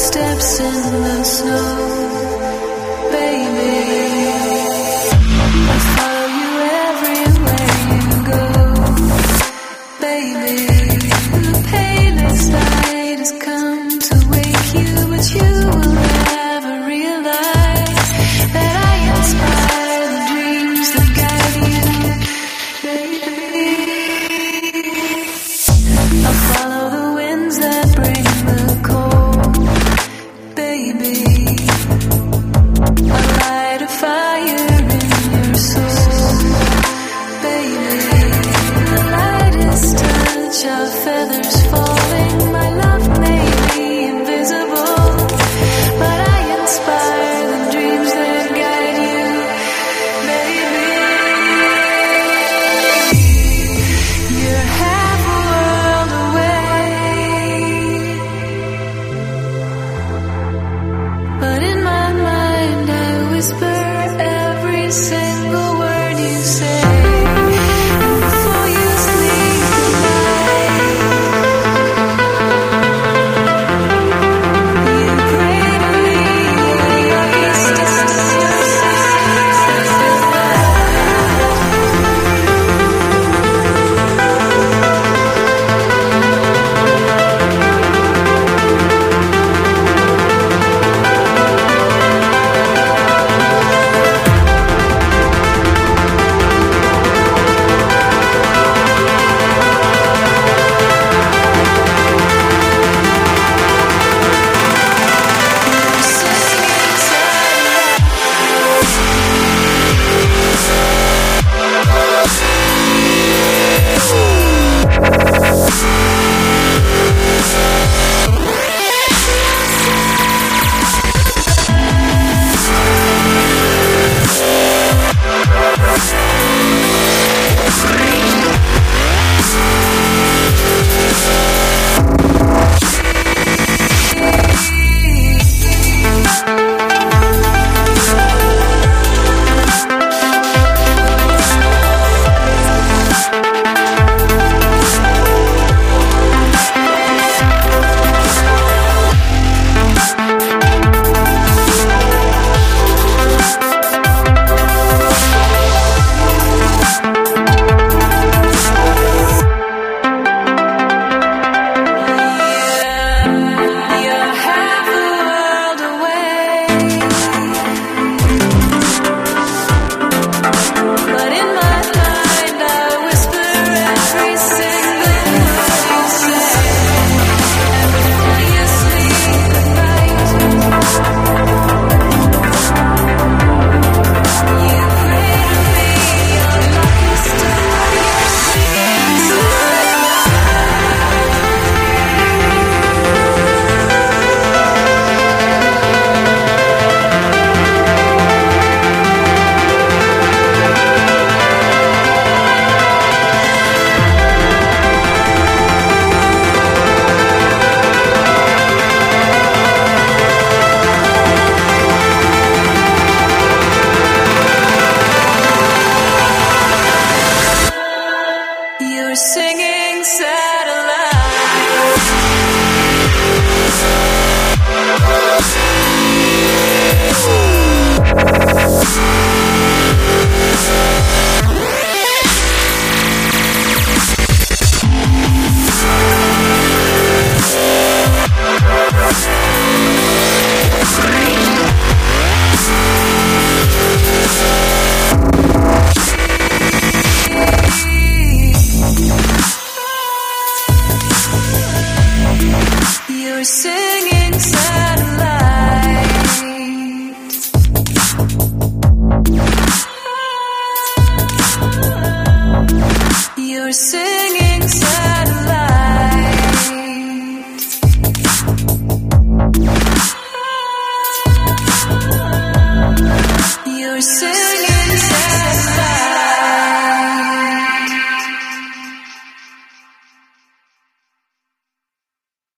footsteps in the snow, baby. I follow you everywhere you go, baby. The palest light has come to wake you, but you will never realize that I inspire the dreams that guide you, baby. I follow the winds that bring the cold, baby. I light a fire in your soul, baby. The lightest touch of feathers falling. My love may be invisible, but I inspire the dreams that guide you, baby. You're half a world away, but in my mind I whisper